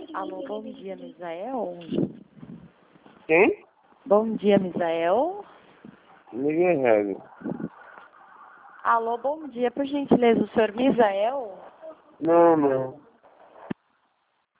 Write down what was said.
Alô, bom dia, Misael. Quem? Bom dia, Misael. Ninguém sabe. Alô, bom dia, por gentileza, o senhor Misael? Não, não.